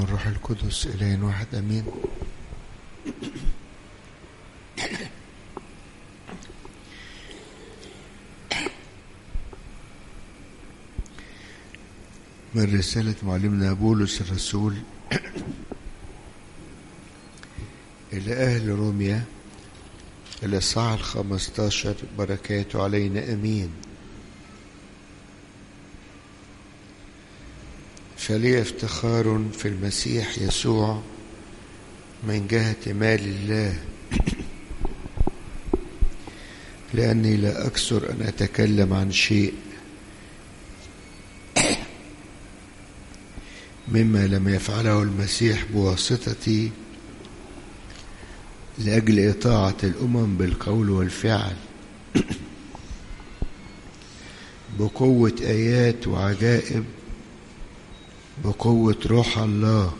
الروح القدس إله واحد أمين. من رسالة معلمنا بولس الرسول إلى أهل روميا الإصحاح 15 بركاته علينا أمين. فلي افتخار في المسيح يسوع من جهة مال الله، لأني لا أكثر أن أتكلم عن شيء مما لم يفعله المسيح بواسطتي لأجل إطاعة الأمم بالقول والفعل بقوة آيات وعجائب بقوة روح الله،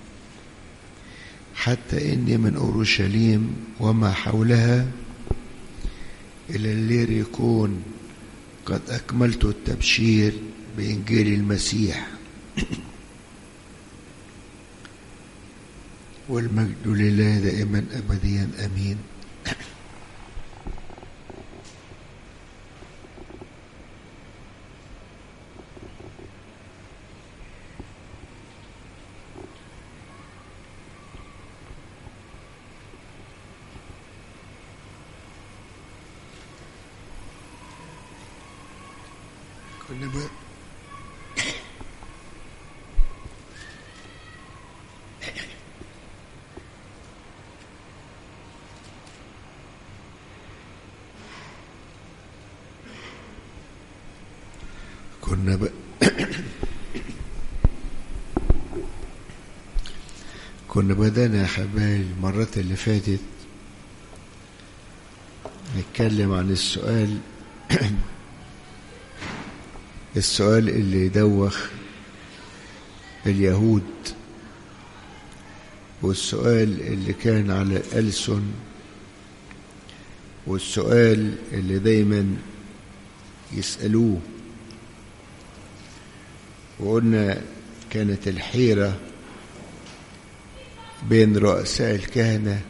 حتى إني من أورشليم وما حولها إلى الليريكون قد أكملت التبشير بإنجيل المسيح، والمجد لله دائما أبديا أمين. كنا بدأنا يا حبايبي المرات اللي فاتت نتكلم عن السؤال اللي دوخ اليهود، والسؤال اللي كان على الألسن، والسؤال اللي دايما يسألوه. وقلنا كانت الحيرة بين رؤساء الكهنة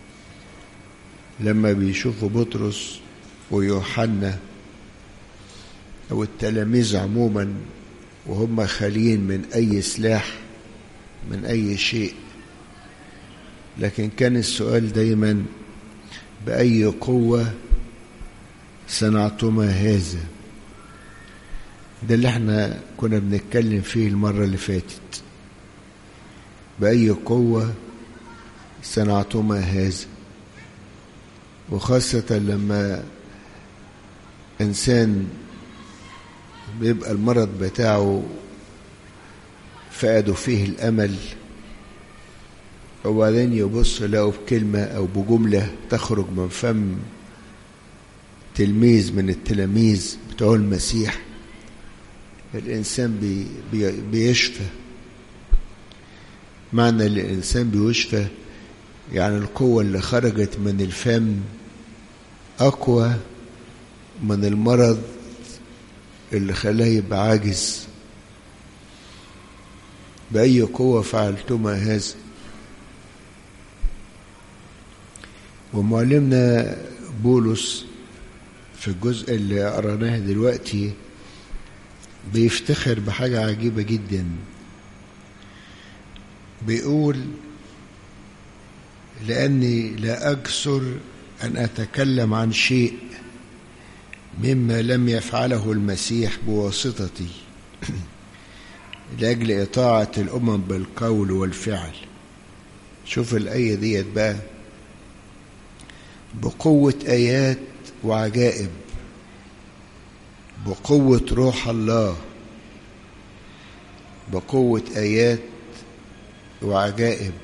لما بيشوفوا بطرس ويوحنا أو التلاميذ عموما وهم خاليين من أي سلاح من أي شيء، لكن كان السؤال دايما بأي قوة صنعتما هذا؟ ده اللي احنا كنا بنتكلم فيه المرة اللي فاتت، بأي قوة صنعتما هذا. وخاصة لما إنسان بيبقى المرض بتاعه فقدوا فيه الأمل، وبعدين يبص لقوا بكلمة أو بجملة تخرج من فم تلميذ من التلاميذ بتوع المسيح، الإنسان بيشفى. معنى الإنسان بيشفى يعني القوة اللي خرجت من الفم أقوى من المرض اللي خلاه يبقى عاجز. بأي قوة فعلتما هذا؟ ومعلمنا بولس في الجزء اللي قرأناه دلوقتي بيفتخر بحاجة عجيبة جدا. بيقول لأني لا أكثر أن أتكلم عن شيء مما لم يفعله المسيح بواسطتي لأجل إطاعة الأمم بالقول والفعل. شوف الآية ديت بقى، بقوة آيات وعجائب بقوة روح الله، بقوة آيات وعجائب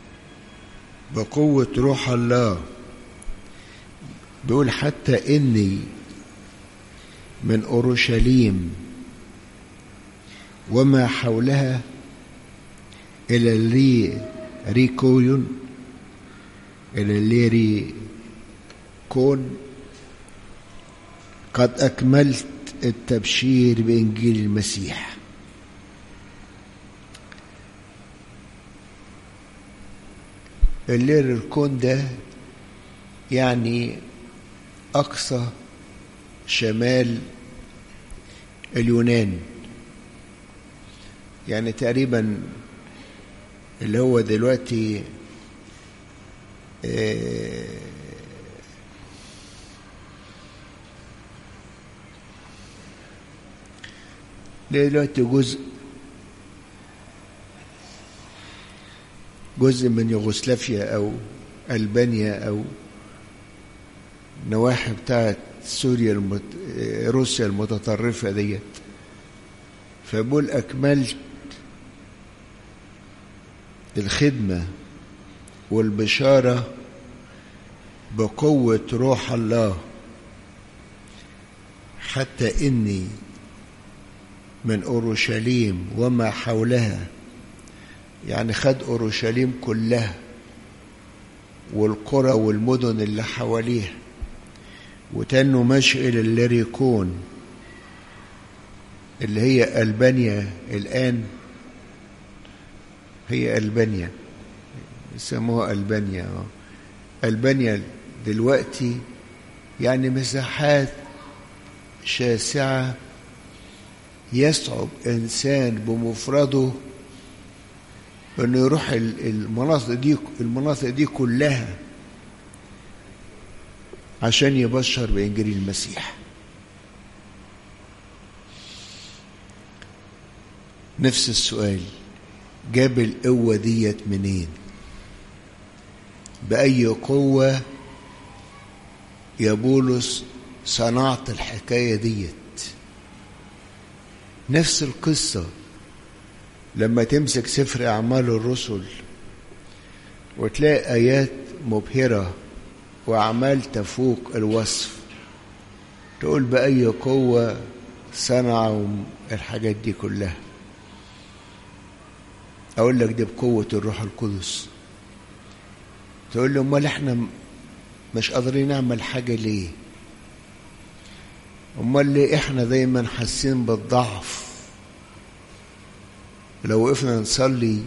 بقوة روح الله. بيقول حتى إني من أورشليم وما حولها إلى الليريكون قد أكملت التبشير بإنجيل المسيح. الليريكون ده يعني أقصى شمال اليونان، يعني تقريبا اللي هو دلوقتي دلوقتي جزء من يوغوسلافيا أو ألبانيا أو نواحي بتاعت سوريا روسيا المتطرفة ديت. فبقول أكملت الخدمة والبشارة بقوة روح الله، حتى إني من أورشليم وما حولها، يعني خد أورشليم كلها والقرى والمدن اللي حواليها، وتنه ماشي إلى الليريكون اللي هي ألبانيا الآن، هي ألبانيا يسموها ألبانيا. ألبانيا دلوقتي يعني مساحات شاسعة يصعب إنسان بمفرده إنه يروح المناطق دي كلها عشان يبشر بإنجيل المسيح. نفس السؤال، جاب القوة ديت منين؟ بأي قوة يا بولس صنعت الحكاية ديت؟ نفس القصة لما تمسك سفر أعمال الرسل وتلاقي آيات مبهرة وأعمال تفوق الوصف، تقول بأي قوة صنعوا الحاجات دي كلها؟ أقول لك دي بقوة الروح القدس. تقول لي أمال إحنا مش قادرين نعمل حاجة ليه؟ أمال ليه إحنا دايما حاسين بالضعف؟ لو وقفنا نصلي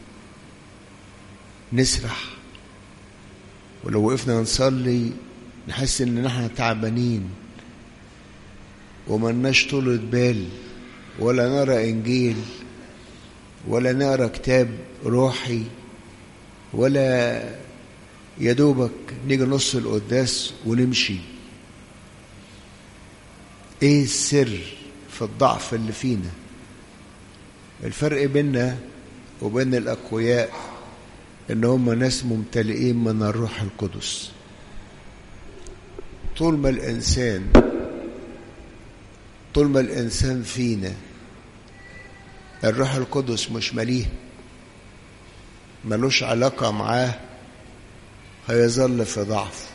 نسرح، ولو وقفنا نصلي نحس إن إحنا تعبانين وملناش طولة بال، ولا نرى إنجيل، ولا نقرأ كتاب روحي، ولا يدوبك نيجي نص القداس ونمشي. ايه السر في الضعف اللي فينا؟ الفرق بيننا وبين الأقوياء ان هم ناس ممتلئين من الروح القدس. طول ما الإنسان فينا الروح القدس مش مليه، ملوش علاقة معاه، هيظل في ضعفه،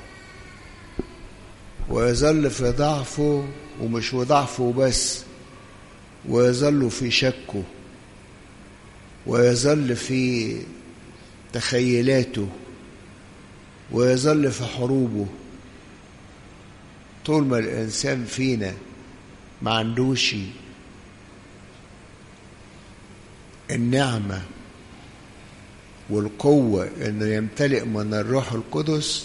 ويظل في ضعفه، ومش في ضعفه بس، ويظل في شكه، ويظل في تخيلاته، ويظل في حروبه. طول ما الإنسان فينا ما عندوش النعمة والقوة إنه يمتلئ من الروح القدس،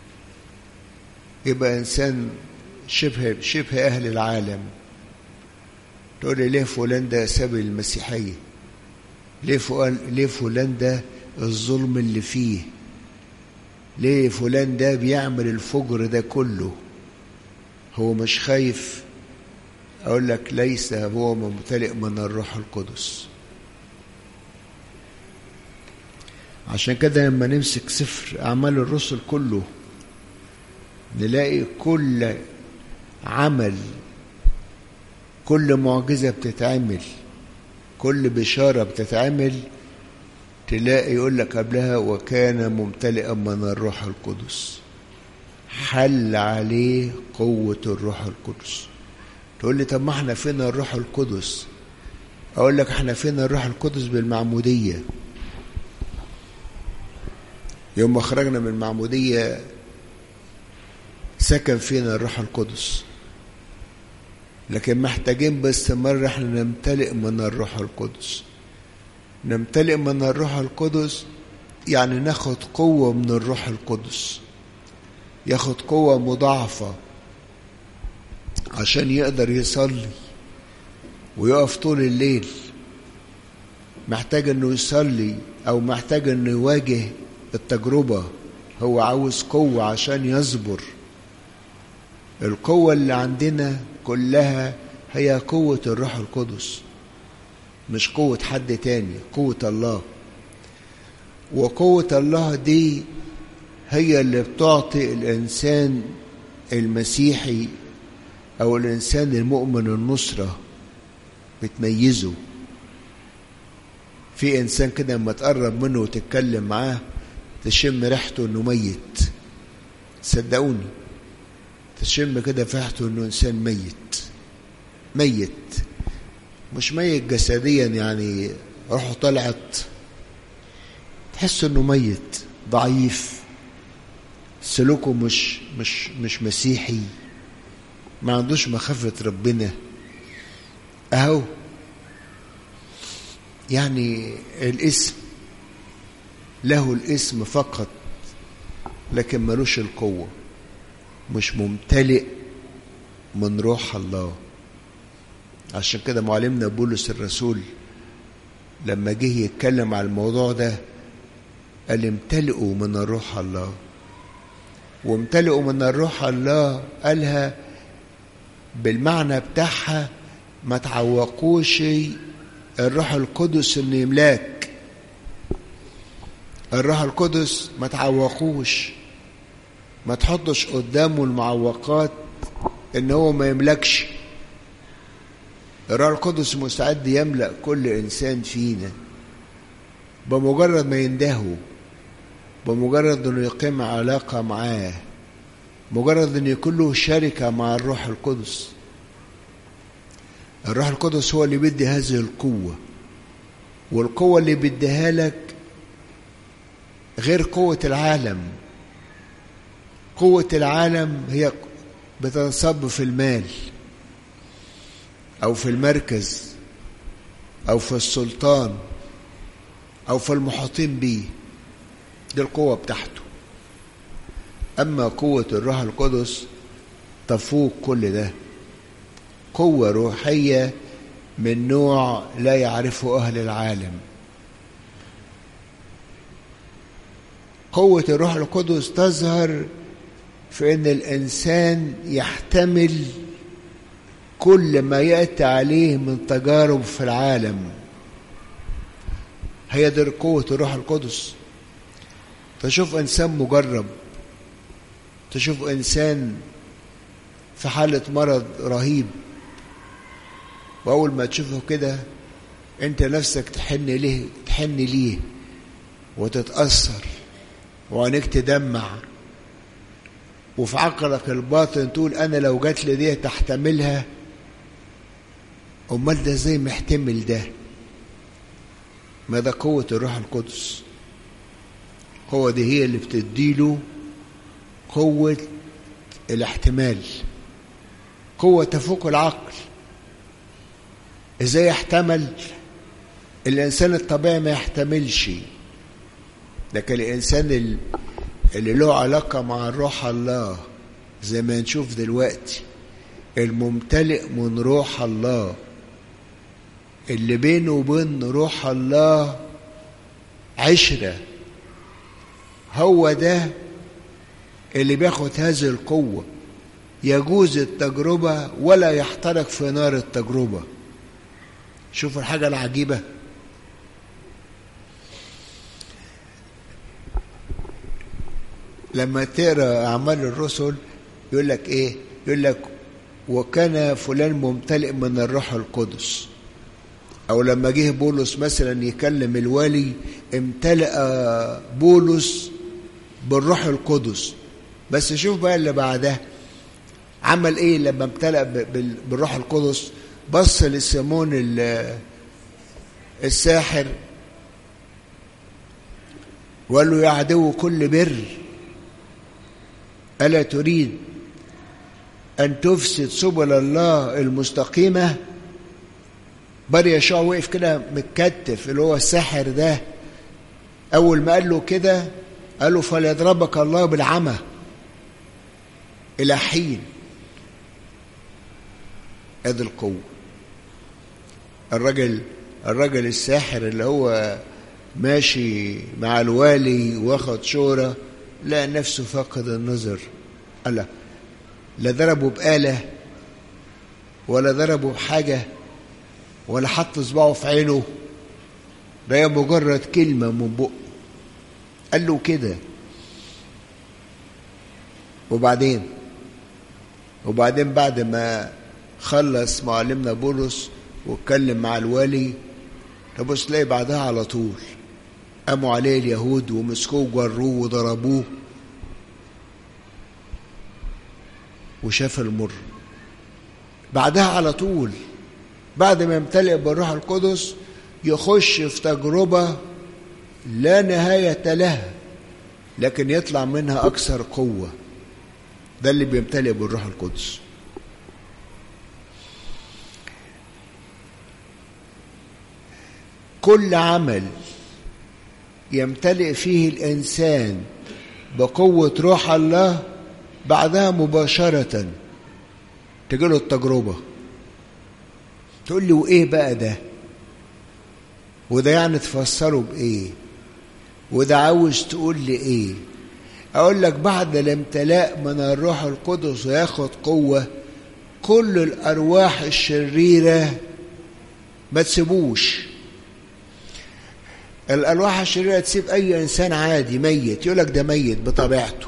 يبقى إنسان شبه أهل العالم. تقول لي ليه فلان ده ساب المسيحية؟ ليه فلان ده الظلم اللي فيه؟ ليه فلان ده بيعمل الفجر ده كله؟ هو مش خايف؟ أقول لك ليس هو ممتلئ من الروح القدس. عشان كده لما نمسك سفر أعمال الرسل كله نلاقي كل عمل، كل معجزة بتتعمل، كل بشارة بتتعمل، تلاقي يقول لك قبلها وكان ممتلئا من الروح القدس، حل عليه قوة الروح القدس. تقول لي طب ما احنا فين الروح القدس؟ أقول لك احنا فين الروح القدس؟ بالمعمودية. يوم ما خرجنا من المعمودية سكن فينا الروح القدس، لكن محتاجين باستمرار احنا نمتلئ من الروح القدس. نمتلئ من الروح القدس يعني ناخد قوة من الروح القدس، ياخد قوة مضاعفة عشان يقدر يصلي ويقف طول الليل. محتاج انه يصلي او محتاج انه يواجه التجربة، هو عاوز قوة عشان يصبر. القوة اللي عندنا كلها هي قوة الروح القدس، مش قوة حد تاني، قوة الله. وقوة الله دي هي اللي بتعطي الإنسان المسيحي أو الإنسان المؤمن النصرة، بتميزه. في إنسان كده لما تقرب منه وتتكلم معاه تشم ريحته إنه ميت، صدقوني تشم كده في ريحته إنه إنسان ميت، مش ميت جسديا يعني روحه طلعت، تحس إنه ميت ضعيف، سلوكه مش مسيحي، ما عندوش مخافة ربنا. اهو يعني الاسم له الاسم فقط، لكن ملوش القوة، مش ممتلئ من روح الله. عشان كده معلمنا بولس الرسول لما جه يتكلم على الموضوع ده قال امتلئوا من الروح الله. وامتلئوا من الروح الله قالها بالمعنى بتاعها، ما تعوقوش الروح القدس انه يملاك. الروح القدس ما تعوقوش، ما تحطش قدامه المعوقات ان هو ما يملكش. الروح القدس مستعد يملأ كل انسان فينا بمجرد ما يندهه، بمجرد انه يقيم علاقة معاه، مجرد ان يكون له شركة مع الروح القدس. الروح القدس هو اللي بيدي هذه القوة، والقوة اللي بيديها لك غير قوة العالم. قوة العالم هي بتنصب في المال أو في المركز أو في السلطان أو في المحاطين به، دي القوة بتاعته. أما قوة الروح القدس تفوق كل ده، قوة روحية من نوع لا يعرفه أهل العالم. قوة الروح القدس تظهر في أن الإنسان يحتمل كل ما يأتي عليه من تجارب في العالم. هي دي قوة الروح القدس. تشوف إنسان مجرب، تشوف إنسان في حالة مرض رهيب، وأول ما تشوفه كده أنت نفسك تحن ليه وتتأثر وعينيك تدمع، وفي عقلك الباطن تقول أنا لو جات لي دي تحتملها، أمال ده زي محتمل ده؟ ما ده قوة الروح القدس. القوة دي هي اللي بتديله قوة الاحتمال، قوة تفوق العقل. ازاي يحتمل؟ الانسان الطبيعي ما يحتملش، لكن الانسان اللي له علاقة مع الروح الله زي ما نشوف دلوقتي، الممتلئ من روح الله، اللي بينه وبين روح الله عشرة، هو ده اللي بياخد هذه القوة، يجوز التجربة ولا يحترق في نار التجربة. شوف الحاجة العجيبة، لما تقرأ أعمال الرسل يقول لك إيه؟ يقول لك وكان فلان ممتلئ من الروح القدس. أو لما جه بولس مثلا يكلم الوالي، امتلأ بولس بالروح القدس. بس شوف بقى اللي بعدها عمل إيه لما امتلأ بالروح القدس. بص لسيمون الساحر وقال له يا عدو كل بر، ألا تريد أن تفسد سبل الله المستقيمة؟ بر يشوع وقف كده متكتف، اللي هو الساحر ده أول ما قال له كده قال له فليضربك الله بالعمى إلى حين. ادي القوة. الراجل الساحر اللي هو ماشي مع الوالي واخد شورى لقى نفسه فاقد النظر. قال لا ضربه بآلة ولا ضربه بحاجة ولا حط صباعه في عينه، ده مجرد كلمة من بقه قال له كده. وبعدين بعد ما خلص معلمنا بولس واتكلم مع الوالي، تبص تلاقي بعدها على طول قاموا عليه اليهود ومسكوه وجروه وضربوه وشاف المر. بعدها على طول بعد ما يمتلئ بالروح القدس يخش في تجربة لا نهاية لها، لكن يطلع منها أكثر قوة. ده اللي بيمتلئ بالروح القدس. كل عمل يمتلئ فيه الإنسان بقوة روح الله بعدها مباشرة تجيله التجربة. تقول لي وإيه بقى ده؟ وده يعني تفسره بإيه؟ وده عاوز تقول لي إيه؟ أقول لك بعد الامتلاء من الروح القدس وياخد قوة، كل الأرواح الشريرة ما تسيبوش. الأرواح الشريرة تسيب أي إنسان عادي ميت، يقول لك ده ميت بطبيعته،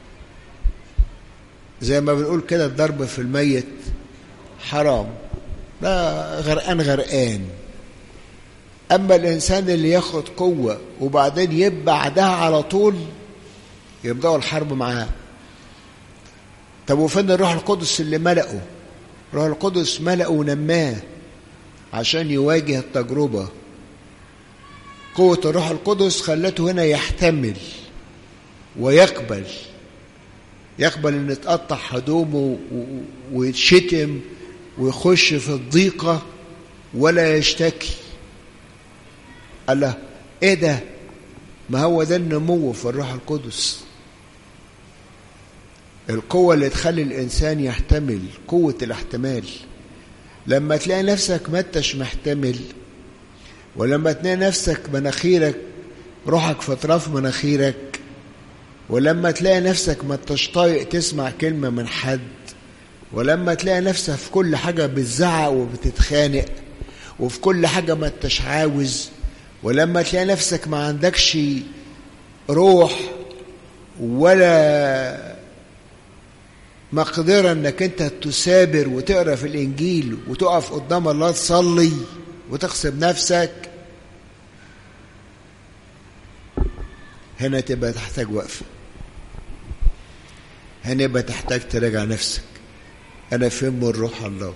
زي ما بنقول كده الضرب في الميت حرام، ده غرقان. أما الإنسان اللي ياخد قوة وبعدين يبقى بعدها على طول يبدأوا الحرب معاه. طب وفين الروح القدس اللي ملأه؟ الروح القدس ملأه ونماه عشان يواجه التجربة. قوة الروح القدس خلته هنا يحتمل ويقبل ان يتقطع هدومه ويتشتم ويخش في الضيقة ولا يشتكي. الله، ايه ده؟ ما هو ده النمو في الروح القدس، القوة اللي تخلي الإنسان يحتمل، قوة الاحتمال. لما تلاقي نفسك ما انتش محتمل، ولما تلاقي نفسك مناخيرك روحك في اطراف مناخيرك، ولما تلاقي نفسك ما انتش طايق تسمع كلمة من حد، ولما تلاقي نفسك في كل حاجة بتزعق وبتتخانق، وفي كل حاجة ما انتش عاوز، ولما تلاقي نفسك ما عندكش روح ولا مقدرة انك انت تثابر وتقرأ في الانجيل وتقف قدام الله تصلي وتغصب نفسك، هنا تبقى تحتاج وقفة. هنا يبقى تحتاج تراجع نفسك، أنا فين من روح الله؟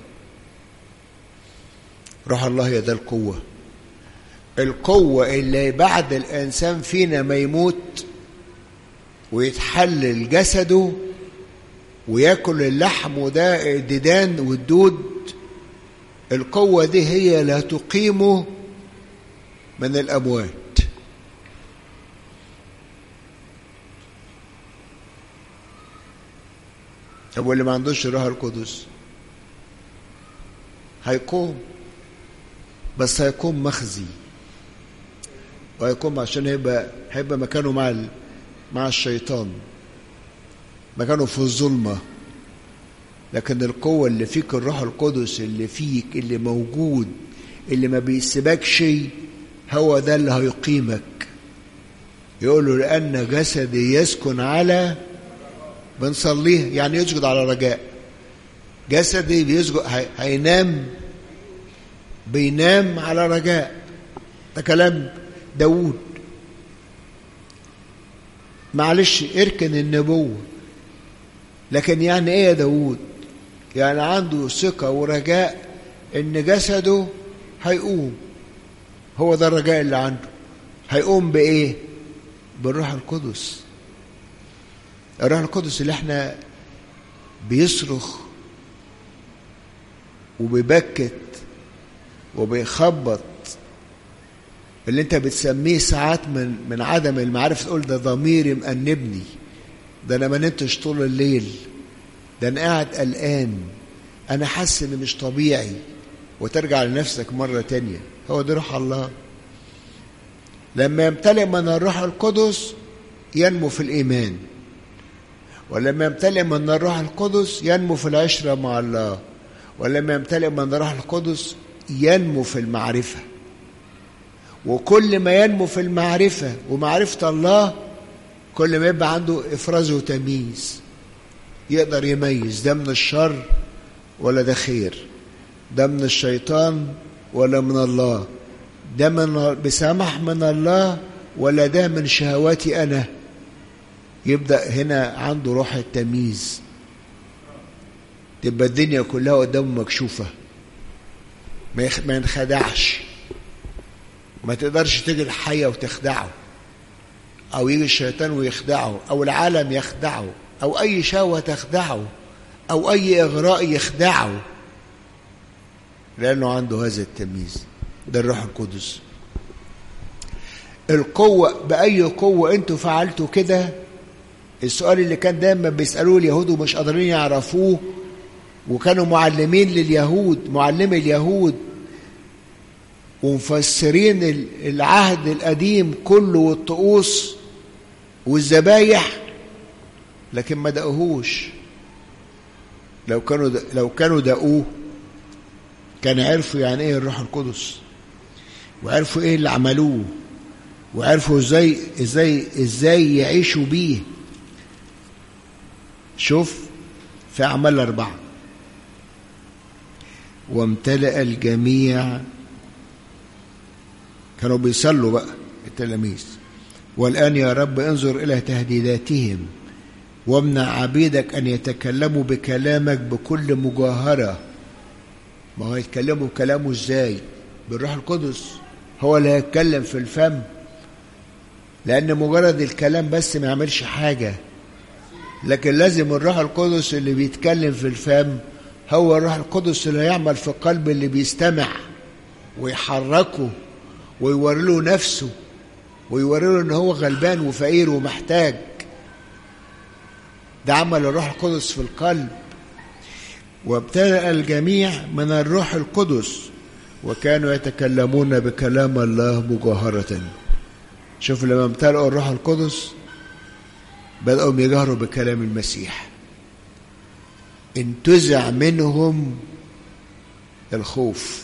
روح الله هي ده القوة، القوة اللي بعد الإنسان فينا ما يموت ويتحلل جسده ويأكل اللحم وده الديدان والدود، القوة دي هي لا تقيمه من الأموات. طب واللي ما عندوش الروح القدس هيقوم، بس هيقوم مخزي، وهيقوم عشان هيبقى مكانه مع الشيطان، مكانه في الظلمة. لكن القوة اللي فيك الروح القدس اللي فيك اللي موجود اللي ما بيسيبك شيء، هو ده اللي هيقيمك. يقولوا لأن جسدي يسكن على، بنصليه يعني يسجد على رجاء، جسدي بيسجد بينام على رجاء. ده كلام داود. معلش اركن النبوة، لكن يعني ايه يا داود؟ يعني عنده ثقة ورجاء ان جسده هيقوم. هو ده الرجاء اللي عنده. هيقوم بايه؟ بالروح القدس. الروح القدس اللي احنا بيصرخ وبيبكت وبيخبط اللي انت بتسميه ساعات من عدم المعرفة تقول ده ضميري مأنبني، ده انا ما نمتش طول الليل، ده انا قاعد قلقان، انا حاسس ان مش طبيعي، وترجع لنفسك مرة تانية. هو ده روح الله. لما يمتلئ من الروح القدس ينمو في الإيمان، ولما يمتلئ من الروح القدس ينمو في العشرة مع الله، ولما يمتلئ من الروح القدس ينمو في المعرفة. وكل ما ينمو في المعرفة ومعرفة الله كل ما يبقى عنده إفراز وتمييز، يقدر يميز ده من الشر ولا ده خير، ده من الشيطان ولا من الله، ده من بسمح من الله ولا ده من شهواتي أنا. يبدأ هنا عنده روح التمييز، تبقى الدنيا كلها قدامه مكشوفة، ما ينخدعش. ما تقدرش تيجي الحية وتخدعه، أو يجي الشيطان ويخدعه، أو العالم يخدعه، أو أي شهوة تخدعه، أو أي إغراء يخدعه، لأنه عنده هذا التمييز. ده الروح القدس. القوة، بأي قوة أنتوا فعلتوا كده؟ السؤال اللي كان دايما بيسألوه اليهود ومش قادرين يعرفوه، وكانوا معلمين لليهود، معلمي اليهود ومفسرين العهد القديم كله والطقوس والذبايح، لكن ما دقوهوش. لو كانوا دقوه كان عرفوا يعني ايه الروح القدس، وعرفوا ايه اللي عملوه، وعرفوا ازاي يعيشوا بيه. شوف في أعمال 4: وامتلأ الجميع، كانوا بيصلوا بقى التلاميذ: والآن يا رب انظر إلى تهديداتهم، وامنع عبيدك أن يتكلموا بكلامك بكل مجاهرة. ما هو يتكلموا بكلامه ازاي؟ بالروح القدس. هو اللي هيتكلم في الفم، لأن مجرد الكلام بس ما يعملش حاجة، لكن لازم الروح القدس اللي بيتكلم في الفم هو الروح القدس اللي يعمل في قلب اللي بيستمع ويحركه ويوري له نفسه ويوري له ان هو غلبان وفقير ومحتاج. ده عمل الروح القدس في القلب. وابتدأ الجميع من الروح القدس وكانوا يتكلمون بكلام الله مجاهرة. شوف لما امتلأوا الروح القدس بدأوا يجهروا بكلام المسيح، انتزع منهم الخوف.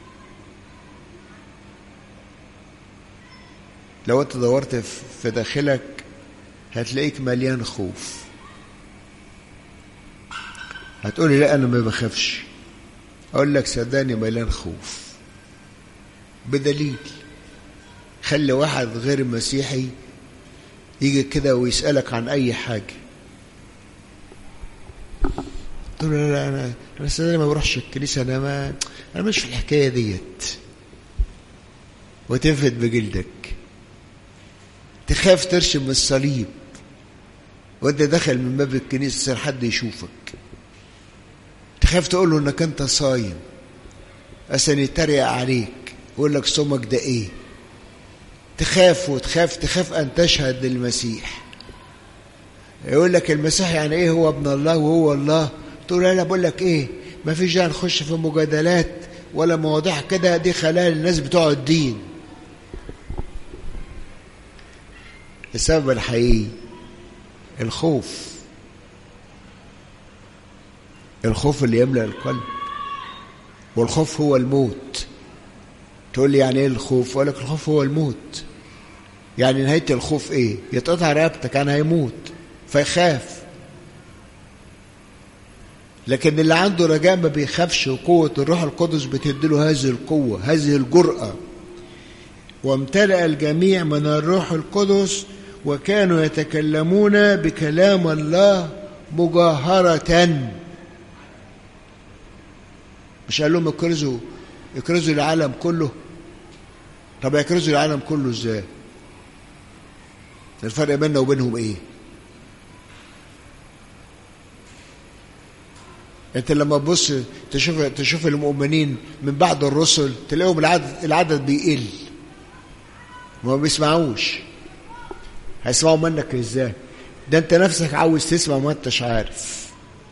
لو انت دورت في داخلك هتلاقيك مليان خوف. هتقولي لا انا ما بخافش، اقول لك صدقني مليان خوف. بدليل خلي واحد غير مسيحي يجي كده ويسألك عن اي حاجة، تقول له لا انا صدقني ما بروحش الكنيسة، انا مش في الحكاية ديت، وتنفد بجلدك. تخاف ترشم الصليب وانت داخل من باب الكنيسة يصير حد يشوفك. تخاف تقول له انك انت صايم عشان يتريق عليك ويقول لك صومك ده ايه. تخاف ان تشهد للمسيح. يقول لك المسيح يعني ايه؟ هو ابن الله وهو الله. تقول له لا بقول لك ايه، ما فيش داعي نخش في مجادلات ولا مواضيع كده، دي خلال الناس بتوع الدين. السبب الحقيقي الخوف اللي يملأ القلب، والخوف هو الموت. تقول لي يعني ايه الخوف؟ اقول لك الخوف هو الموت. يعني نهاية الخوف ايه؟ يتقطع رقبتك، انا هيموت فيخاف. لكن اللي عنده رجاء ما بيخافش، وقوة الروح القدس بتديله هذه القوة، هذه الجرأة. وامتلأ الجميع من الروح القدس وكانوا يتكلمون بكلام الله مجاهرة. مش قال لهم يكرزوا العالم كله؟ طب يكرزوا العالم كله ازاي؟ الفرق بيننا وبينهم ايه؟ انت لما تبص تشوف المؤمنين من بعد الرسل تلاقيهم العدد بيقل. ما بيسمعوش. هيسمعوا منك ازاي؟ ده انت نفسك عاوز تسمع ما انتش عارف.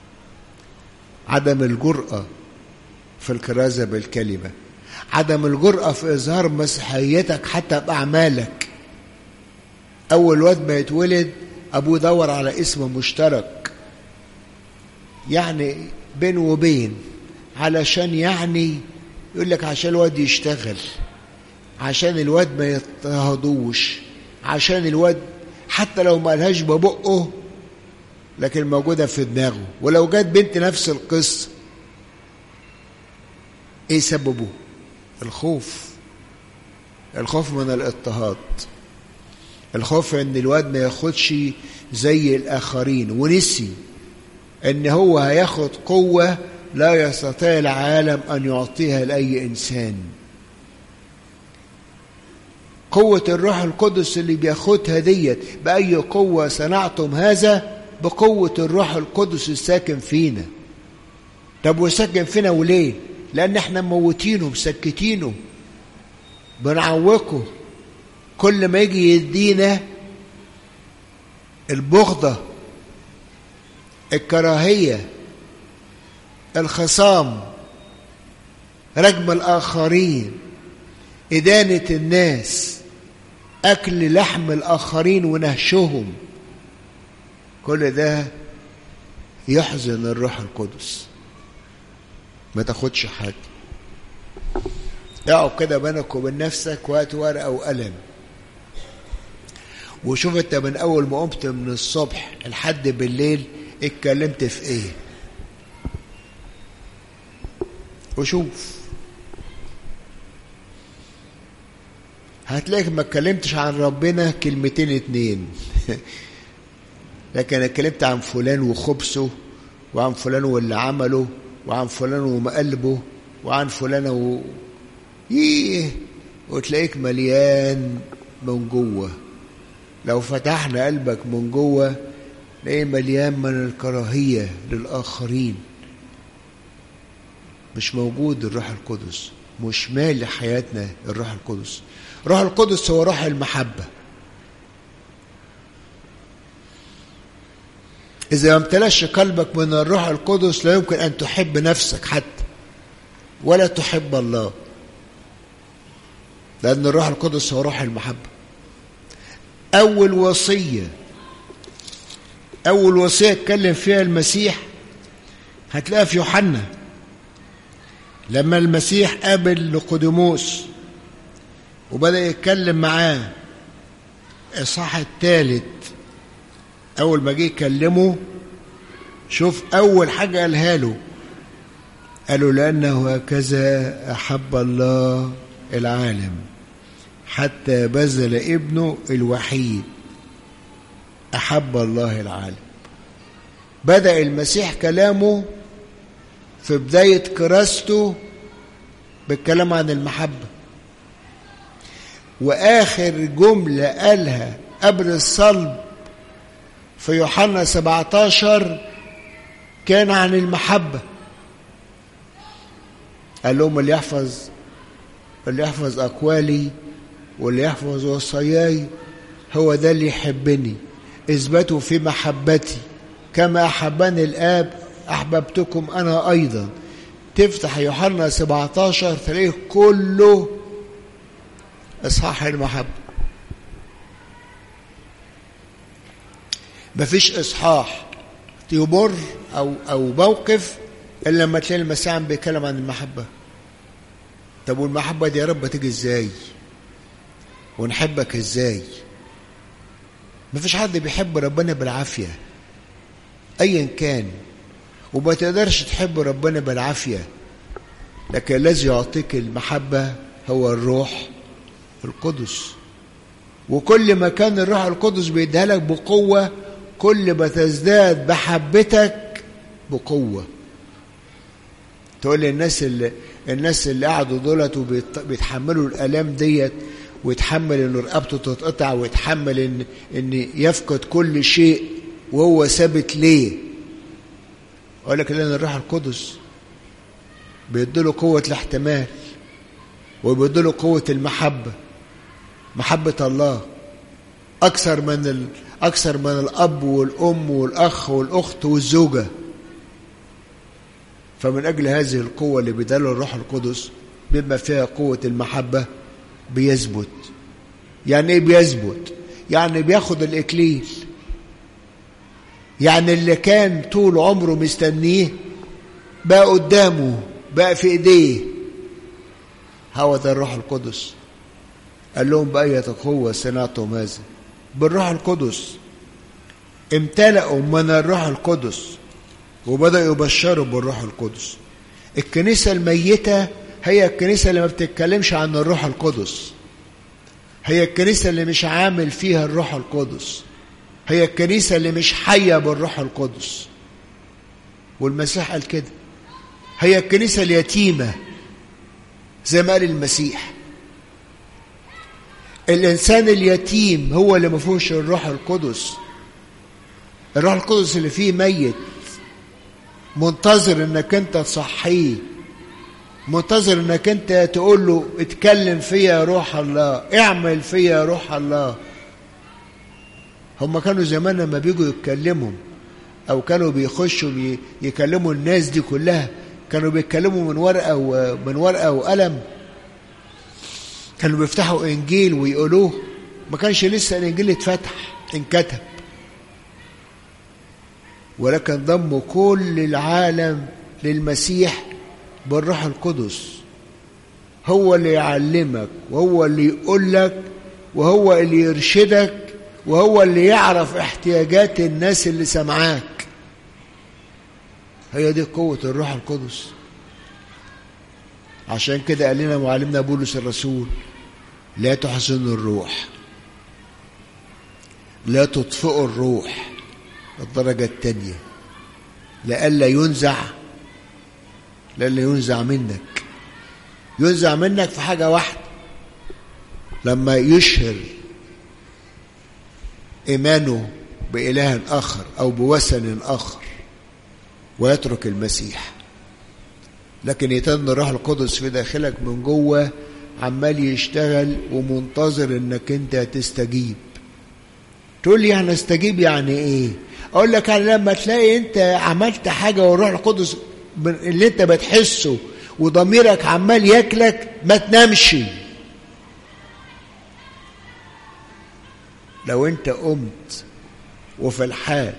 عدم الجرأة في الكرازة بالكلمة، عدم الجرأة في إظهار مسيحيتك حتى بأعمالك. أول واد ما يتولد أبوه دور على اسم مشترك يعني بين وبين، علشان يعني يقول لك عشان الواد يشتغل، عشان الواد ما يضطهدوش، عشان الواد حتى لو ما قالهاش ببقه لكن موجودة في دماغه. ولو جت بنت نفس القصة، ايه سببه؟ الخوف. الخوف من الاضطهاد، الخوف ان الواد ما ياخدش زي الاخرين، ونسي ان هو هياخد قوة لا يستطيع العالم ان يعطيها لاي انسان. قوة الروح القدس اللي بياخدها ديت، بأي قوة صنعتم هذا؟ بقوة الروح القدس الساكن فينا. طب وساكن فينا وليه؟ لأن احنا موتينه، مسكتينه، بنعوقه. كل ما يجي يدينا البغضة، الكراهية، الخصام، رجم الآخرين، إدانة الناس، أكل لحم الآخرين ونهشهم، كل ده يحزن الروح القدس. ما تاخدش حاجة. اقعد كده بينك وبين نفسك وقت ورقة وقلم، وشوف انت من أول ما قمت من الصبح لحد بالليل اتكلمت في ايه، وشوف هتلاقيك ما اتكلمتش عن ربنا كلمتين اتنين لكن اتكلمت عن فلان وخبثه، وعن فلان واللي عمله، وعن فلان ومقلبه، وعن فلان وتلاقيك مليان من جوه. لو فتحنا قلبك من جوه تلاقيه مليان من الكراهية للآخرين. مش موجود الروح القدس، مش مالي حياتنا الروح القدس. الروح القدس هو روح المحبة. إذا ما امتلاش قلبك من الروح القدس لا يمكن أن تحب نفسك حتى، ولا تحب الله، لأن الروح القدس هو روح المحبة. أول وصية اتكلم فيها المسيح هتلاقيها في يوحنا، لما المسيح قابل نيقوديموس وبدأ يتكلم معاه. الإصحاح الثالث أول ما جه يكلمه، شوف أول حاجة قالها له، قالوا لأنه هكذا أحب الله العالم حتى بذل ابنه الوحيد. أحب الله العالم. بدأ المسيح كلامه في بداية كراسته بالكلام عن المحبة، وآخر جملة قالها قبل الصلب في يوحنا 17 كان عن المحبة. قال لهم اللي يحفظ أقوالي واللي يحفظ وصاياي هو ده اللي يحبني. اثبتوا في محبتي كما أحبني الآب أحببتكم أنا أيضا. تفتح يوحنا 17 تلاقيه كله إصحاح المحبة. مفيش إصحاح يمر أو موقف إلا لما تلاقي المسيح عم بيتكلم عن المحبة. طب والمحبة دي يا رب تيجي إزاي؟ ونحبك إزاي؟ مفيش حد بيحب ربنا بالعافية أيا كان، وما تقدرش تحب ربنا بالعافية، لكن الذي يعطيك المحبة هو الروح القدس. وكل ما كان الروح القدس بيديها لك بقوة كل ما تزداد محبتك بقوة. تقول لي الناس اللي قعدوا دولت وبيتحملوا الآلام ديت، ويتحمل ان رقبته تتقطع، ويتحمل ان يفقد كل شيء وهو ثابت ليه؟ اقول لك لان الروح القدس بيديله قوة الاحتمال، وبيديله قوة المحبة. محبة الله أكثر من الأب والأم والأخ والأخت والزوجة. فمن أجل هذه القوة اللي بيداله الروح القدس بما فيها قوة المحبة بيثبت. يعني إيه بيثبت؟ يعني بياخد الإكليل. يعني اللي كان طول عمره مستنيه بقى قدامه، بقى في إيديه. هو ده الروح القدس. قال لهم بأية قوة صنعتم هذا؟ بالروح القدس. امتلأوا من الروح القدس وبدأوا يبشروا بالروح القدس. الكنيسة الميتة هي الكنيسة اللي ما بتتكلمش عن الروح القدس، هي الكنيسة اللي مش عامل فيها الروح القدس، هي الكنيسة اللي مش حية بالروح القدس. والمسيح قال كده، هي الكنيسة اليتيمة زي ما قال المسيح. الإنسان اليتيم هو اللي ما فيهوش الروح القدس. الروح القدس اللي فيه ميت، منتظر انك انت تصحيه، منتظر انك انت تقول له اتكلم فيا يا روح الله، اعمل فيا يا روح الله. هم كانوا زمان لما بيجوا يتكلموا او كانوا بيخشوا يكلموا الناس دي كلها، كانوا بيتكلموا من ورقة وقلم. كانوا بيفتحوا انجيل ويقولوه، ما كانش لسه الانجيل اتفتح انكتب، ولكن ضموا كل العالم للمسيح بالروح القدس. هو اللي يعلمك، وهو اللي يقول لك، وهو اللي يرشدك، وهو اللي يعرف احتياجات الناس اللي سمعاك. هي دي قوة الروح القدس. عشان كده قال لنا معلمنا بولس الرسول: لا تحزنوا الروح، لا تطفئوا الروح. الدرجة الثانية، لئلا ينزع منك. ينزع منك في حاجة واحدة، لما يشهر إيمانه بإله آخر أو بوثن آخر ويترك المسيح. لكن يتن الروح القدس في داخلك من جوه عمال يشتغل ومنتظر انك انت تستجيب. تقول لي يعني استجيب يعني ايه؟ اقول لك يعني لما تلاقي انت عملت حاجة والروح القدس اللي انت بتحسه وضميرك عمال ياكلك، ما تنامش. لو انت قمت وفي الحال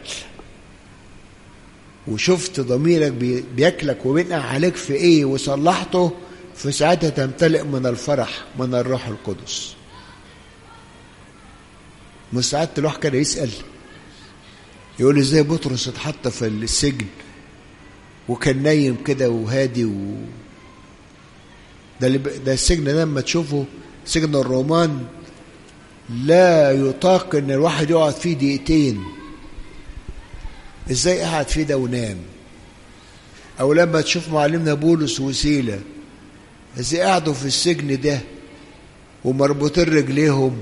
وشفت ضميرك بياكلك وبينقع عليك في ايه وصلحته، في ساعتها تمتلئ من الفرح من الروح القدس. ساعات الواحد كده يسأل، يقول ازاي بطرس اتحط في السجن وكان نايم كده وهادي ده السجن ده لما تشوفه سجن الرومان لا يطاق ان الواحد يقعد فيه دقيقتين. ازاي قعد فيه ده ونام؟ او لما تشوف معلمنا بولس وسيلة ازاي قعدوا في السجن ده ومربوطين رجليهم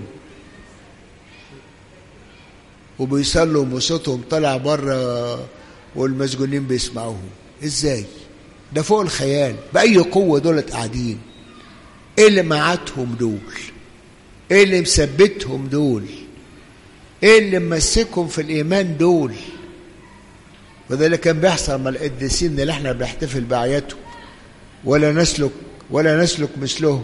وبيصلوا وصوتهم طلع بره والمسجونين بيسمعوهم. ازاي؟ ده فوق الخيال. بأي قوة دولت قاعدين؟ ايه اللي معاتهم دول؟ ايه اللي مثبتهم دول؟ ايه اللي ممسكهم في الايمان دول؟ وده اللي كان بيحصل مع القديسين اللي احنا بنحتفل بأعيادهم، ولا نسلك مثلهم.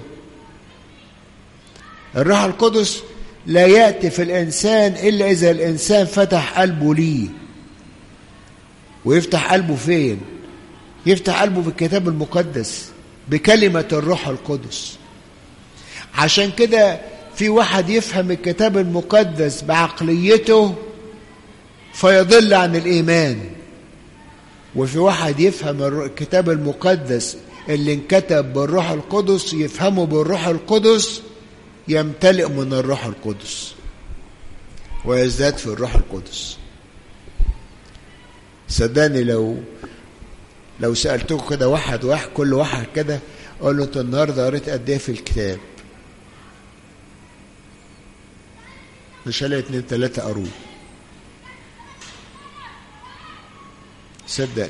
الروح القدس لا يأتي في الإنسان إلا إذا الإنسان فتح قلبه ليه. ويفتح قلبه فين؟ يفتح قلبه في الكتاب المقدس بكلمة الروح القدس. عشان كده في واحد يفهم الكتاب المقدس بعقليته فيضل عن الإيمان، وفي واحد يفهم الكتاب المقدس اللي انكتب بالروح القدس يفهمه بالروح القدس، يمتلئ من الروح القدس ويزداد في الروح القدس. صدقني لو سألتكم كده واحد كل واحد كده قال له انت النهارده قريت قد ايه في الكتاب؟ مش هلاقي 2 3 قروه. صدقني.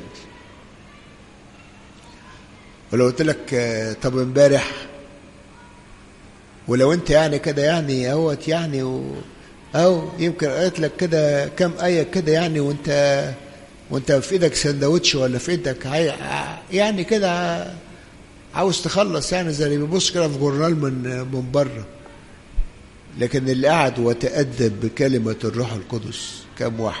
ولو قلت لك طب امبارح ولو انت يعني كده يعني اهوت يعني او يمكن قالت لك كده كم آية كده يعني وانت في ايدك سندوتش ولا في ايدك يعني كده عاوز تخلص، يعني زي اللي بيبص كده في جورنال من بره. لكن اللي قعد وتأدب بكلمة الروح القدس كم واحد؟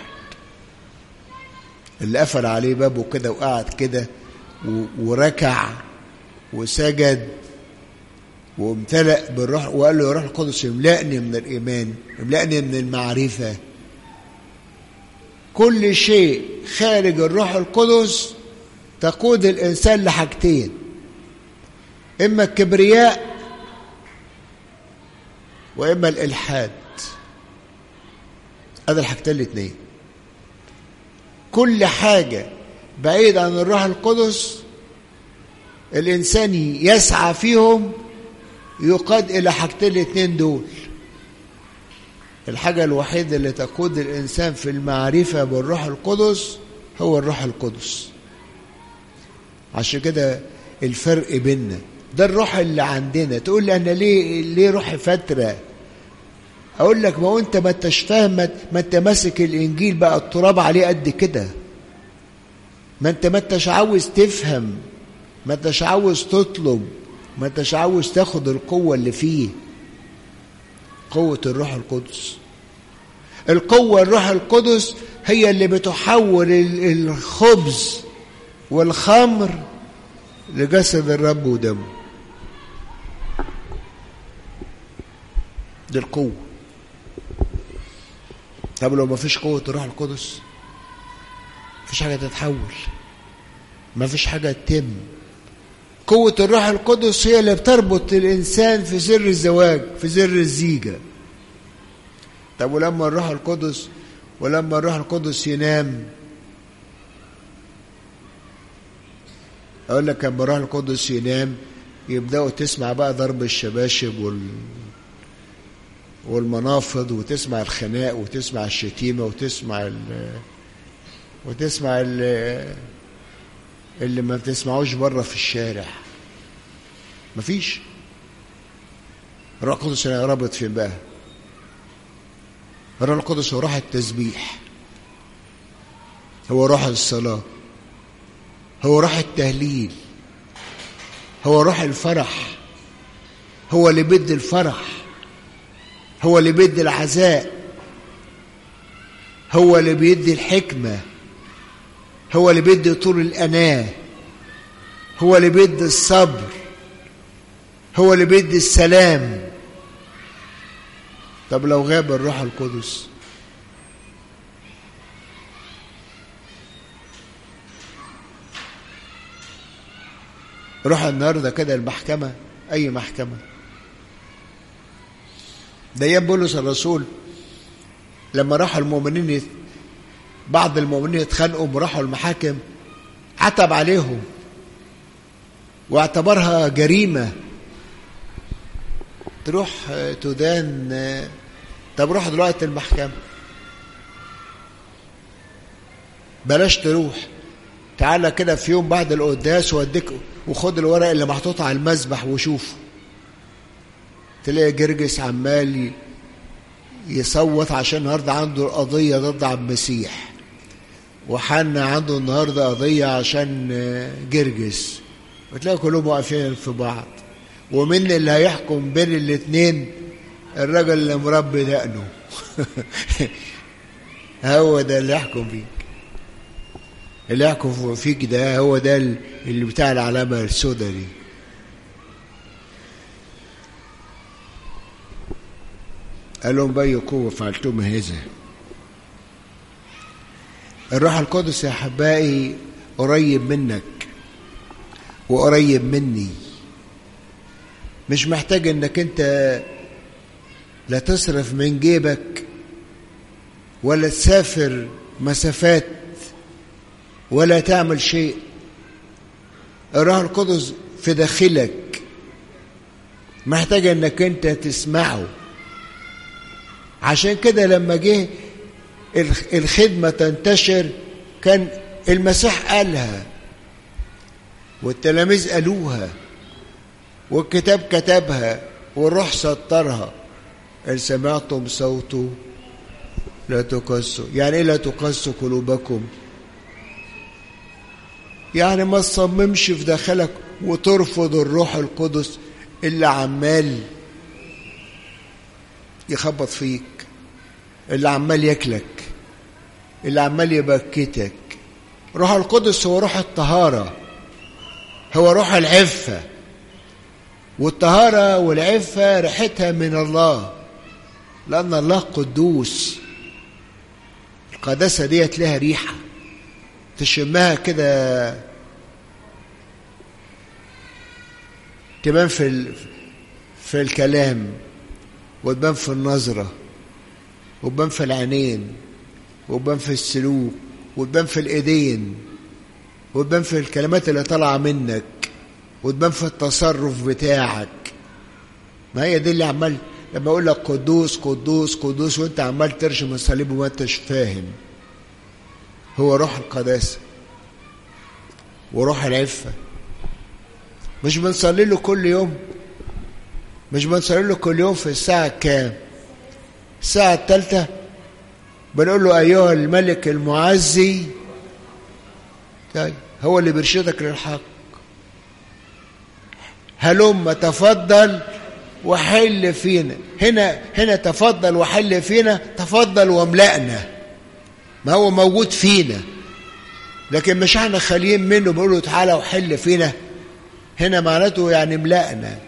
اللي قفل عليه بابه كده وقعد كده وركع وسجد وامتلأ بالروح وقال له يا روح القدس املأني من الإيمان، املأني من المعرفة. كل شيء خارج الروح القدس تقود الإنسان لحاجتين: إما الكبرياء وإما الإلحاد. هذا الحاجتين الاثنين. كل حاجة بعيد عن الروح القدس الإنسان يسعى فيهم يقاد إلى حاجتين الاثنين دول. الحاجة الوحيدة اللي تقود الإنسان في المعرفة بالروح القدس هو الروح القدس. عشان كده الفرق بيننا ده الروح اللي عندنا. تقول لي أنا ليه روحي فترة؟ أقول لك ما هو أنت ما انتش فاهم، ما أنت ماسك الإنجيل بقى التراب عليه قد كده، ما انتش عاوز تفهم، ما انتش عاوز تطلب، ما انتش عاوز تاخد القوة اللي فيه، قوة الروح القدس. القوة الروح القدس هي اللي بتحول الخبز والخمر لجسد الرب ودمه. دي القوة. طب لو ما فيش قوة الروح القدس مفيش حاجة تتحول، مفيش حاجة تتم. قوة الروح القدس هي اللي بتربط الإنسان في سر الزواج، في سر الزيجة. طب ولما الروح القدس ينام، أقول لك لما الروح القدس ينام يبدأوا تسمع بقى ضرب الشباشب والمنافض، وتسمع الخناق، وتسمع الشتيمة، وتسمع اللي ما بتسمعوش بره في الشارع. مفيش. الروح القدس رابط فين بقى؟ الروح القدس هو روح التسبيح، هو روح الصلاة، هو روح التهليل، هو روح الفرح، هو اللي بيدي الفرح، هو اللي بيدي العزاء، هو اللي بيدي الحكمة، هو اللي بيدي طول الأناة، هو اللي بيدي الصبر، هو اللي بيدي السلام. طب لو غاب الروح القدس روح النهارده كده المحكمة، أي محكمة، ده أيام بولس الرسول لما راحوا المؤمنين، بعض المؤمنين اتخانقوا وراحوا المحاكم، عتب عليهم واعتبرها جريمة تروح تدان. طب روح دلوقتي المحكمة، بلاش تروح، تعالى كده في يوم بعد القداس واديك وخد الورق اللي محطوط على المذبح وشوف، تلاقي جرجس عمال يصوت عشان النهارده عنده قضية ضد عبد المسيح، وحنا عنده النهارده قضية عشان جرجس، وتلاقي كلهم واقفين في بعض. ومن اللي هيحكم بين الاثنين؟ الراجل اللي مربي دقنه هو ده اللي يحكم فيك، اللي يحكم فيك ده هو ده اللي بتاع العلامة السوداء دي. قال لهم بأي قوة فعلتم هذا؟ الروح القدس يا أحبائي قريب منك وقريب مني، مش محتاج انك انت لا تصرف من جيبك ولا تسافر مسافات ولا تعمل شيء. الروح القدس في داخلك، محتاج انك انت تسمعه. عشان كده لما جه الخدمة تنتشر كان المسيح قالها والتلاميذ قالوها والكتاب كتبها والروح سطرها. إن سمعتم صوته لا تقسوا. يعني إيه لا تقسوا قلوبكم؟ يعني ما تصممش في داخلك وترفض الروح القدس اللي عمال يخبط فيك، اللي عمال ياكلك، اللي عمال يبكتك. روح القدس هو روح الطهارة، هو روح العفة، والطهارة والعفة ريحتها من الله، لأن الله قدوس. القداسة ديت لها ريحة تشمها كده، تبان في الكلام، وتبان في النظرة، وتبان في العينين، وتبان في السلوك، وتبان في الإيدين، وتبان في الكلمات اللي طالعة منك، وتبان في التصرف بتاعك. ما هي دي اللي عمال لما أقول لك قدوس قدوس قدوس وأنت عمال ترشم الصليب وما أنتش فاهم. هو روح القداسة وروح العفة. مش بنصلي له كل يوم؟ مش بنصلي له كل يوم في الساعة كام؟ الساعة 3 بنقول له أيها الملك المعزي. طيب هو اللي بيرشدك للحق. هلم تفضل وحل فينا. هنا تفضل وحل فينا، تفضل واملأنا. ما هو موجود فينا، لكن مش احنا خاليين منه بنقول له تعالى وحل فينا. هنا معناته يعني املأنا،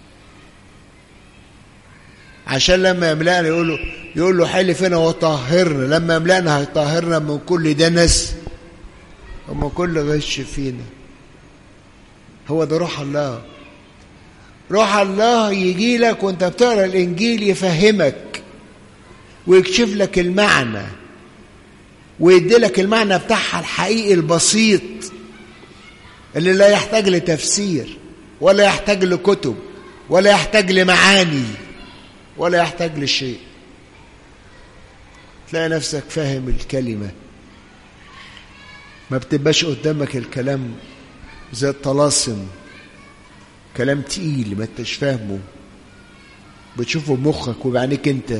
عشان لما يملأنا يقول له حل فينا وطهرنا. لما يملأنا هيطهرنا من كل دنس ومن كل غش فينا. هو ده روح الله. روح الله يجي لك وانت بتقرا الانجيل، يفهمك ويكشف لك المعنى ويدي لك المعنى بتاعها الحقيقي البسيط اللي لا يحتاج لتفسير ولا يحتاج لكتب ولا يحتاج لمعاني ولا يحتاج لشيء. تلاقي نفسك فاهم الكلمة، ما بتبقاش قدامك الكلام زي الطلاسم، كلام تقيل ما انتش فاهمه، بتشوفه بمخك وبعينيك انت.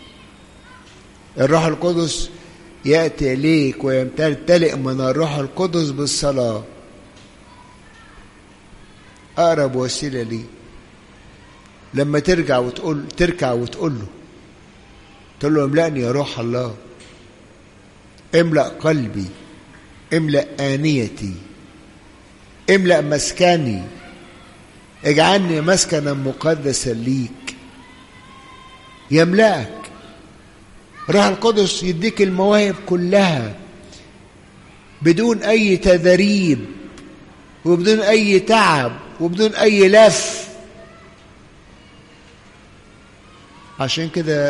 الروح القدس يأتي إليك ويمتلئ من الروح القدس بالصلاة. أقرب وسيلة ليه لما تركع وتقول له املأني يا روح الله، املأ قلبي، املأ آنيتي، املأ مسكني، اجعلني مسكنا مقدسا ليك. يملأك روح القدس، يديك المواهب كلها بدون أي تدريب وبدون أي تعب وبدون أي لف. عشان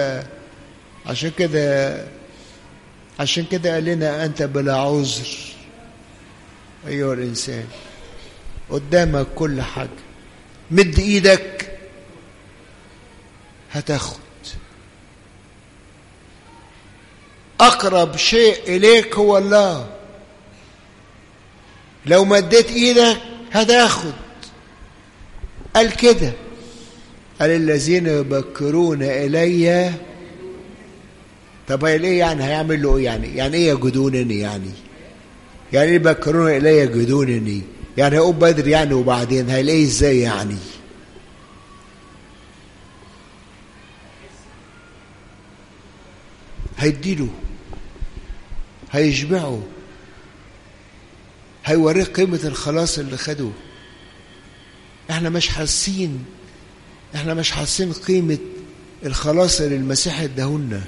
كده قال لنا أنت بلا عذر أيها الإنسان، قدامك كل حاجة، مد إيدك هتاخد. أقرب شيء إليك هو الله. لو مديت إيدك هتاخد. قال كده، قال الذين يبكرون إلي. طب إيه يعني؟ هيعمل له إيه يعني إيه يجدونني؟ يعني إيه يبكرون إلي يجدونني؟ يعني هيقوم بدري يعني وبعدين هيلاقيه إزاي يعني؟ هيديله، هيشبعه، هيوريه قيمة الخلاص اللي خده. احنا مش حاسين قيمة الخلاص اللي المسيح اداهولنا.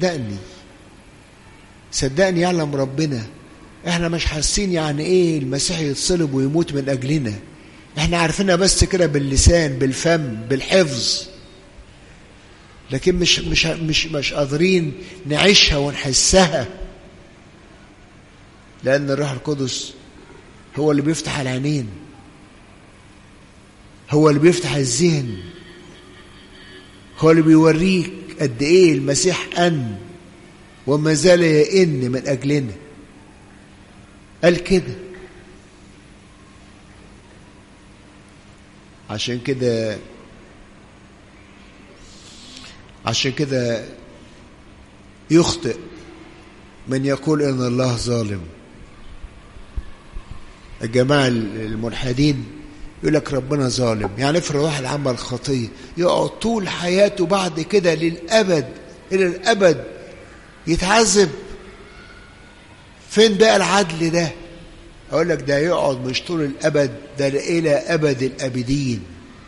صدقني يعلم ربنا، احنا مش حاسين يعني ايه المسيح يتصلب ويموت من اجلنا. احنا عارفينها بس كده باللسان، بالفم، بالحفظ، لكن مش قادرين نعيشها ونحسها، لأن الروح القدس هو اللي بيفتح العينين، هو اللي بيفتح الذهن، هو اللي بيوريك قد ايه المسيح أن وما زال يئن من أجلنا. قال كده. عشان كده عشان كده يخطئ من يقول إن الله ظالم. الجماعة الملحدين يقول لك ربنا ظالم. يعني افرض واحد عمل خطية يقعد طول حياته بعد كده للأبد إلى الأبد يتعذب. فين بقى العدل ده؟ أقول لك ده يقعد مش طول الأبد، ده إلى أبد الأبدين،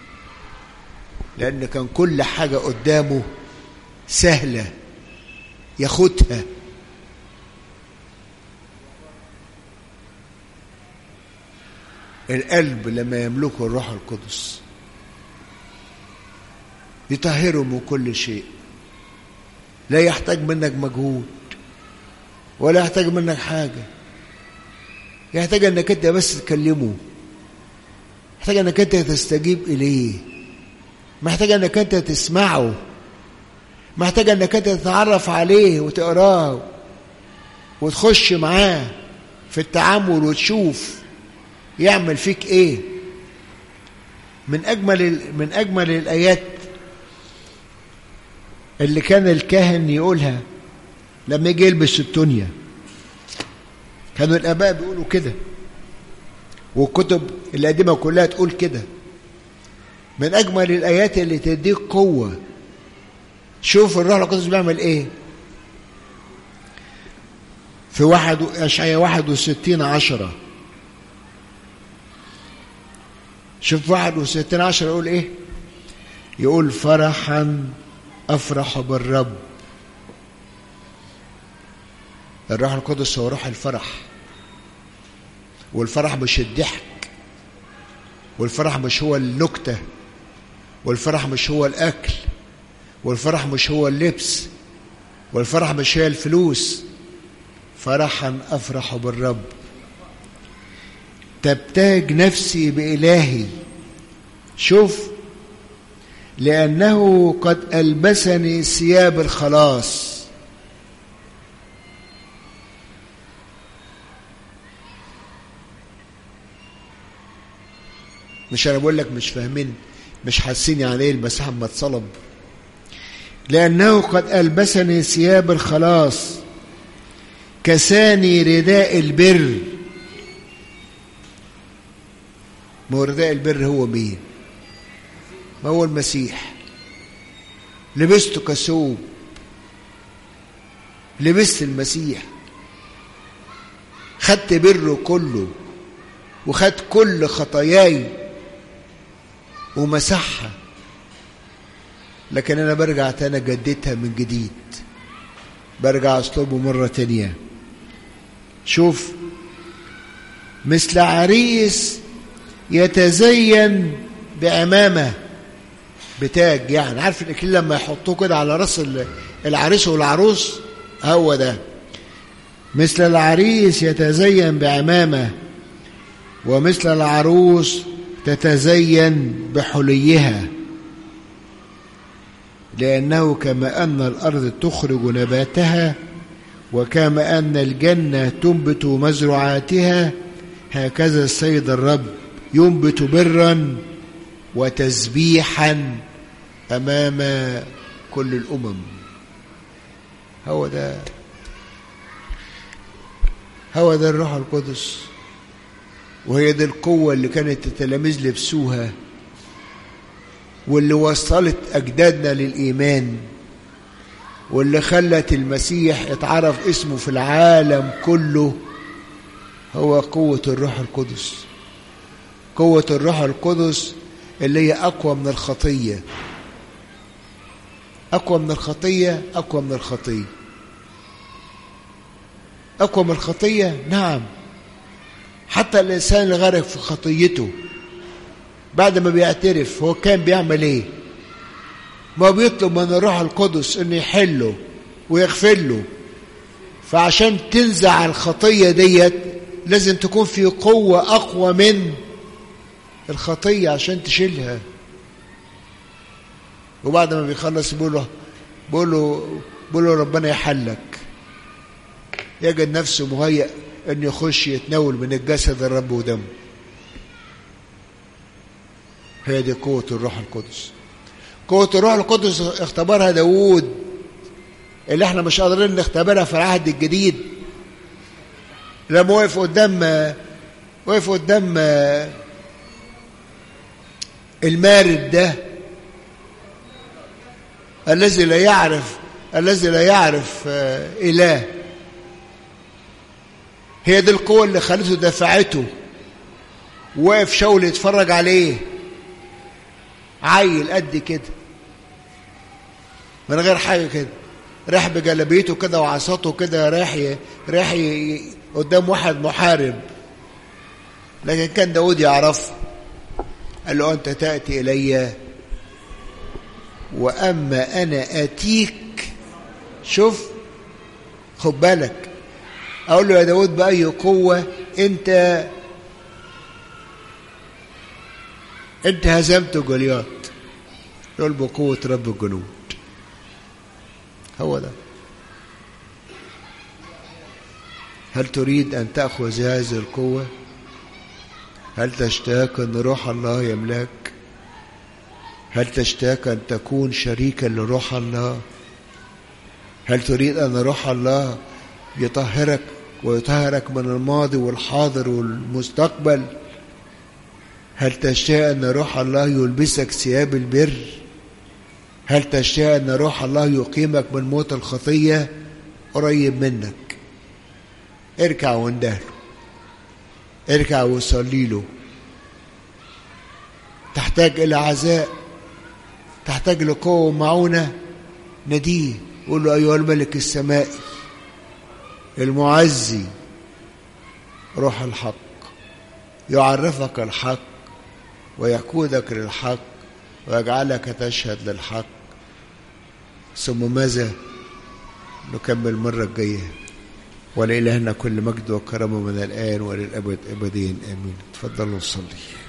لأن كان كل حاجة قدامه سهلة ياخدها. القلب لما يملكه الروح القدس يطهره من كل شيء، لا يحتاج منك مجهود ولا يحتاج منك حاجة. يحتاج انك انت بس تكلمه، يحتاج انك انت تستجيب اليه، محتاج انك انت تسمعه، محتاج انك انت تتعرف عليه وتقراه وتخش معاه في التعامل وتشوف يعمل فيك ايه. من اجمل الايات اللي كان الكاهن يقولها لما يجي يلبس التونيا، كانوا الاباء بيقولوا كده والكتب القديمه كلها تقول كده. من اجمل الايات اللي تديك قوه، شوف الروح القدس بيعمل ايه في اشعياء 61:10. شوف 61:10 يقول ايه؟ يقول فرحا افرح بالرب. الروح القدس هو روح الفرح، والفرح مش الضحك، والفرح مش هو النكتة، والفرح مش هو الأكل، والفرح مش هو اللبس، والفرح مش هي الفلوس. فرحا أفرح بالرب، تبتهج نفسي بإلهي. شوف، لأنه قد ألبسني ثياب الخلاص. مش أنا بقول لك مش فاهمين، مش حاسين يعني ايه المسيح اما اتصلب. لأنه قد ألبسني ثياب الخلاص، كساني رداء البر. ما هو رداء البر هو مين؟ ما هو المسيح. لبسته كثوب، لبست المسيح، خدت بره كله وخدت كل خطاياي ومسحها. لكن أنا برجع تاني أجددها من جديد، برجع أصلبه مرة تانية. شوف، مثل عريس يتزين بعمامة بتاج. يعني عارف الإكليل لما يحطوه كده على رأس العريس والعروس؟ هو ده. مثل العريس يتزين بعمامة، ومثل العروس تتزين بحليها. لأنه كما أن الأرض تخرج نباتها، وكما أن الجنة تنبت مزروعاتها، هكذا السيد الرب ينبت برا وتسبيحا أمام كل الأمم. هو ده الروح القدس، وهي دي القوة اللي كانت التلاميذ لبسوها، واللي وصلت أجدادنا للإيمان، واللي خلت المسيح اتعرف اسمه في العالم كله. هو قوة الروح القدس. قوة الروح القدس اللي هي أقوى من الخطية. أقوى من الخطية، أقوى من الخطية، أقوى من الخطية. نعم، حتى الإنسان اللي غرق في خطيته بعد ما بيعترف هو كان بيعمل إيه؟ ما بيطلب من الروح القدس إنه يحله ويغفر له. فعشان تنزع الخطية ديت لازم تكون في قوة أقوى من الخطية عشان تشيلها. وبعد ما بيخلص بيقول له ربنا يحلك، يجد نفسه مهيأ أن يخش يتناول من الجسد الرب ودمه. هي دي قوة الروح القدس. قوة الروح القدس اختبرها داوود اللي احنا مش قادرين نختبرها في العهد الجديد، لما وقف قدام المارد ده الذي لا يعرف إله. هي دي القوة اللي خلته دفعته. وقف شاول يتفرج عليه، عيل قد كده من غير حاجة كده، راح بجلبيته كده وعصاته كده، راح قدام واحد محارب، لكن كان داود يعرفه. قال له أنت تأتي إلي وأما أنا أتيك. شوف، خد بالك، أقول له يا داود بأي قوة أنت هزمت جولياط؟ يقول بقوة رب الجنود. هو ده. هل تريد أن تأخذ هذه القوة؟ هل تشتاق أن روح الله يملاك؟ هل تشتاق أن تكون شريكا لروح الله؟ هل تريد أن روح الله يطهرك ويطهرك من الماضي والحاضر والمستقبل؟ هل تشتاق أن روح الله يلبسك ثياب البر؟ هل تشتاق أن روح الله يقيمك من موت الخطية؟ قريب منك. اركع واندهله، اركع وصلي له. تحتاج إلى عزاء، تحتاج لقوة ومعونة، ناديه، قول له أيها الملك السمائي المعزي، روح الحق يعرفك الحق ويقودك للحق ويجعلك تشهد للحق. ثم ماذا؟ نكمل المرة الجاية. ولإلهنا كل مجد وكرم من الآن وللأبد أبدين آمين. تفضلوا نصلي.